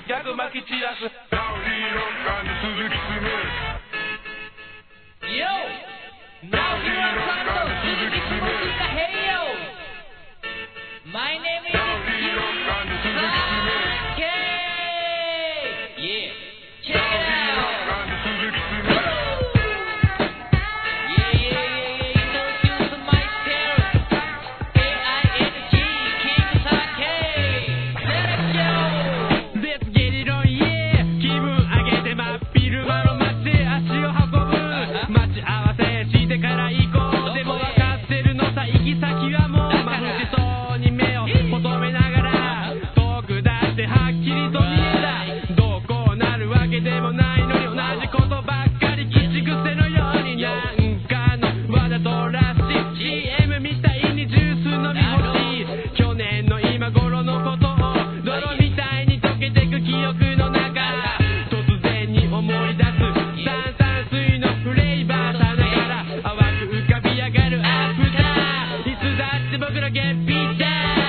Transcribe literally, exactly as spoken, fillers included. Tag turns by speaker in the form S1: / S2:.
S1: ギャグ巻き散らす
S2: ダウリーロッカーの鈴木すむ
S3: Yo! Now here I come to Suzuki Sumosika, hey yo! My name is Sasuke! Yeah! Check it out! Woo! Yeah, yeah, yeah, yeah, you know you some my parents K I N G, King Sake! Let it go!
S4: Let's get it on, yeah! 気分上げて真っ昼間の街へ足を運ぶ待ち合わせしてから行こうでも分かってるのさ行き先はもう眩しそうに目を求めながら遠くだってはっきりと見えたどうこうなるわけでもないのに同じことばっかり口癖のようになんかのわざとらしい シーエム みたいにジュース飲み欲しい去年の今頃のことを泥みたいに溶けてく記憶の中突然に思い出す炭酸水のフレーバーさながら淡く浮かび上がるアフターいつだって僕らゲッピーだ